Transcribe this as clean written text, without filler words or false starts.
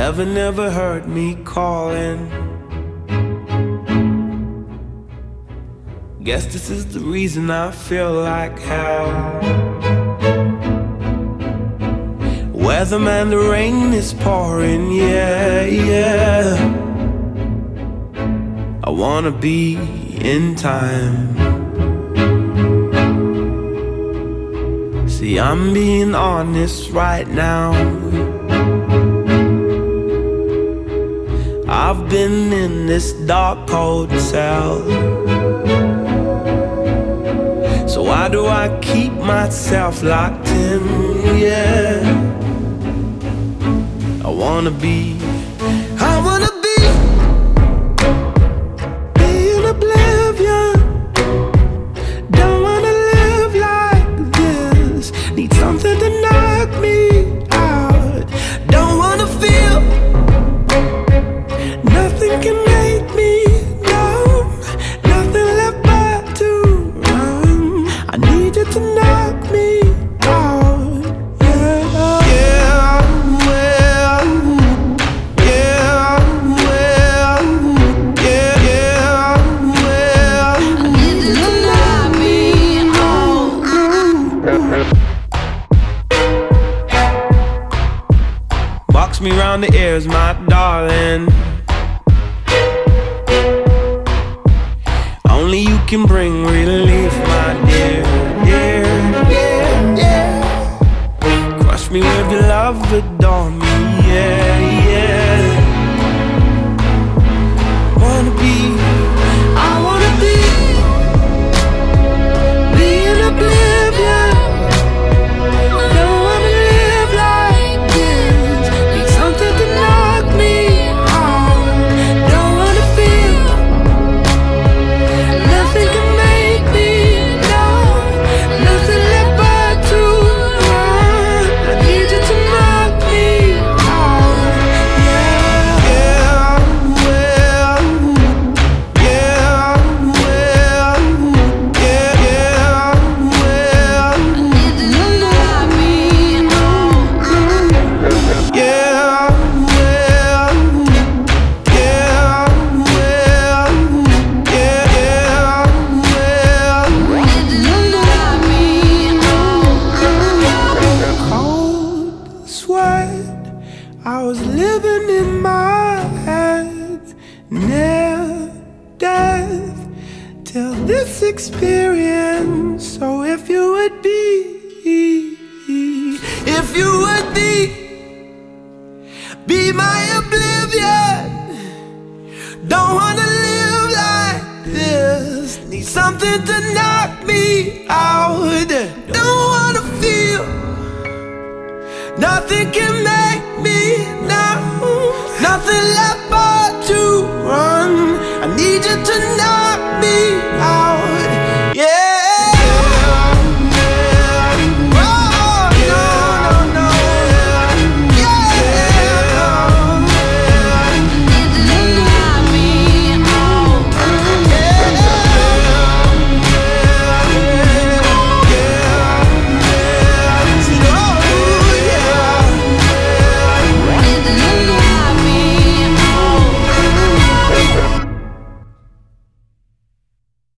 Heaven never heard me calling. Guess this is the reason I feel like hell. Weatherman, the rain is pouring, yeah, yeah. I wanna be in time. See, I'm being honest right now. I've been in this dark, cold cell. So why do I keep myself locked in? Yeah, I wanna be in oblivion. Don't wanna live like this. Need something to knock me out. Don't wanna feel. Nothing can make me numb. Nothing left but to run. I need you to knock me out. Yeah, yeah, well, yeah, well, yeah, yeah, well. I need you to knock me out. Box me round the ears, my darling. Only you can bring relief, my dear, dear, dear, dear. Crush me with your love, adore me, yeah, yeah. I wanna be in oblivion. Don't wanna live like this. Need something to knock me out. Don't wanna feel. Nothing can make me numb. Nothing left but to run. I need you to knock me out. Yeah, yeah, well, yeah, well, yeah, yeah, well. I need you to knock me out. Yeah, well, yeah, well, yeah, yeah, well. I need you to knock me out. Cold sweat, I was living in my head, near death, till this experience. So if you would be my oblivion. Don't wanna live like this. Need something to knock me out. Don't wanna feel. Nothing can make me numb. Nothing left but to run. I need you to knock me out.